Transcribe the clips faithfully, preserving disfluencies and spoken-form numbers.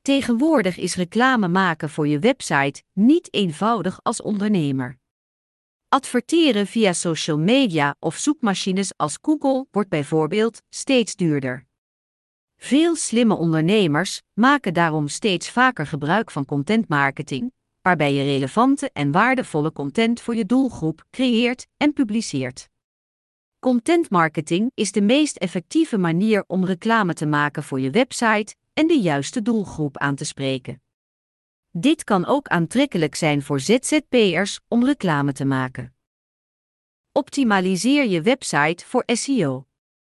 Tegenwoordig is reclame maken voor je website niet eenvoudig als ondernemer. Adverteren via social media of zoekmachines als Google wordt bijvoorbeeld steeds duurder. Veel slimme ondernemers maken daarom steeds vaker gebruik van contentmarketing, waarbij je relevante en waardevolle content voor je doelgroep creëert en publiceert. Contentmarketing is de meest effectieve manier om reclame te maken voor je website en de juiste doelgroep aan te spreken. Dit kan ook aantrekkelijk zijn voor Z Z P'ers om reclame te maken. Optimaliseer je website voor S E O.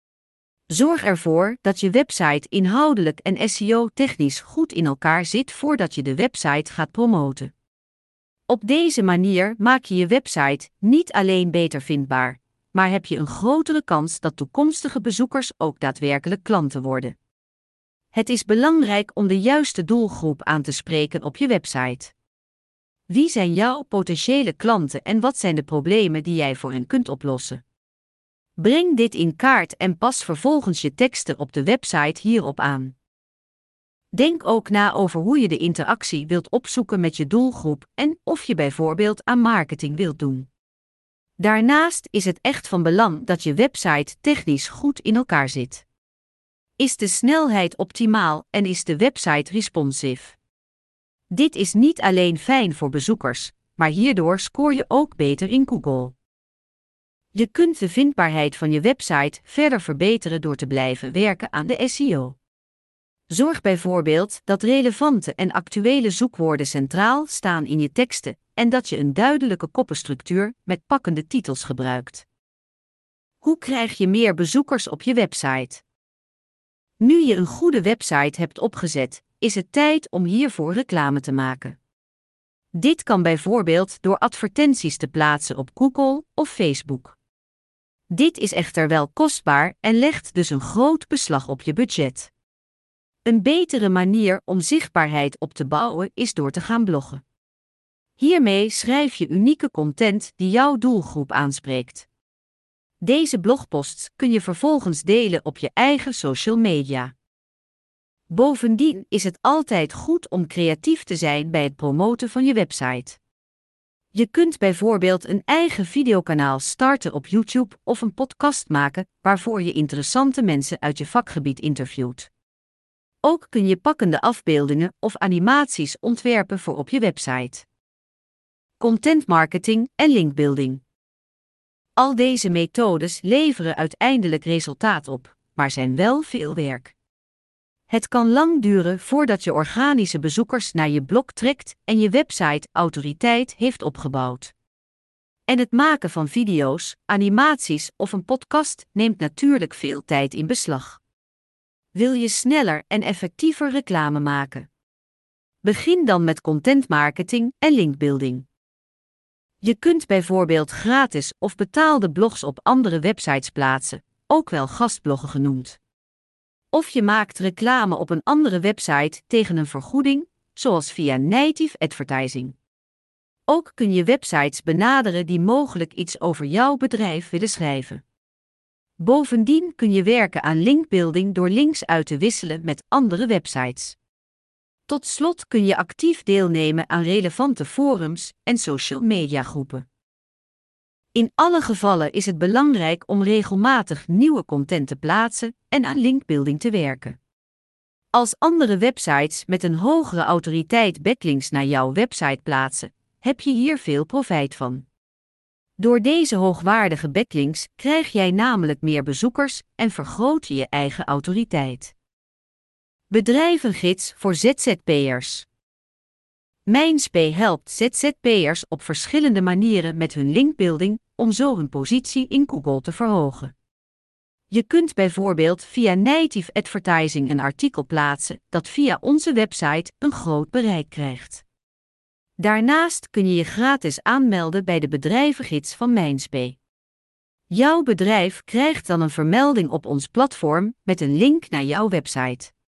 Zorg ervoor dat je website inhoudelijk en S E O-technisch goed in elkaar zit voordat je de website gaat promoten. Op deze manier maak je je website niet alleen beter vindbaar, maar heb je een grotere kans dat toekomstige bezoekers ook daadwerkelijk klanten worden. Het is belangrijk om de juiste doelgroep aan te spreken op je website. Wie zijn jouw potentiële klanten en wat zijn de problemen die jij voor hen kunt oplossen? Breng dit in kaart en pas vervolgens je teksten op de website hierop aan. Denk ook na over hoe je de interactie wilt opzoeken met je doelgroep en of je bijvoorbeeld aan marketing wilt doen. Daarnaast is het echt van belang dat je website technisch goed in elkaar zit. Is de snelheid optimaal en is de website responsive? Dit is niet alleen fijn voor bezoekers, maar hierdoor scoor je ook beter in Google. Je kunt de vindbaarheid van je website verder verbeteren door te blijven werken aan de S E O. Zorg bijvoorbeeld dat relevante en actuele zoekwoorden centraal staan in je teksten en dat je een duidelijke koppenstructuur met pakkende titels gebruikt. Hoe krijg je meer bezoekers op je website? Nu je een goede website hebt opgezet, is het tijd om hiervoor reclame te maken. Dit kan bijvoorbeeld door advertenties te plaatsen op Google of Facebook. Dit is echter wel kostbaar en legt dus een groot beslag op je budget. Een betere manier om zichtbaarheid op te bouwen is door te gaan bloggen. Hiermee schrijf je unieke content die jouw doelgroep aanspreekt. Deze blogposts kun je vervolgens delen op je eigen social media. Bovendien is het altijd goed om creatief te zijn bij het promoten van je website. Je kunt bijvoorbeeld een eigen videokanaal starten op YouTube of een podcast maken waarvoor je interessante mensen uit je vakgebied interviewt. Ook kun je pakkende afbeeldingen of animaties ontwerpen voor op je website. Contentmarketing en linkbuilding. Al deze methodes leveren uiteindelijk resultaat op, maar zijn wel veel werk. Het kan lang duren voordat je organische bezoekers naar je blog trekt en je website autoriteit heeft opgebouwd. En het maken van video's, animaties of een podcast neemt natuurlijk veel tijd in beslag. Wil je sneller en effectiever reclame maken? Begin dan met contentmarketing en linkbuilding. Je kunt bijvoorbeeld gratis of betaalde blogs op andere websites plaatsen, ook wel gastbloggen genoemd. Of je maakt reclame op een andere website tegen een vergoeding, zoals via native advertising. Ook kun je websites benaderen die mogelijk iets over jouw bedrijf willen schrijven. Bovendien kun je werken aan linkbuilding door links uit te wisselen met andere websites. Tot slot kun je actief deelnemen aan relevante forums en social media groepen. In alle gevallen is het belangrijk om regelmatig nieuwe content te plaatsen en aan linkbuilding te werken. Als andere websites met een hogere autoriteit backlinks naar jouw website plaatsen, heb je hier veel profijt van. Door deze hoogwaardige backlinks krijg jij namelijk meer bezoekers en vergroot je je eigen autoriteit. Bedrijvengids voor Z Z P'ers. Mijnspay helpt Z Z P'ers op verschillende manieren met hun linkbuilding om zo hun positie in Google te verhogen. Je kunt bijvoorbeeld via native advertising een artikel plaatsen dat via onze website een groot bereik krijgt. Daarnaast kun je je gratis aanmelden bij de bedrijvengids van Mijnspay. Jouw bedrijf krijgt dan een vermelding op ons platform met een link naar jouw website.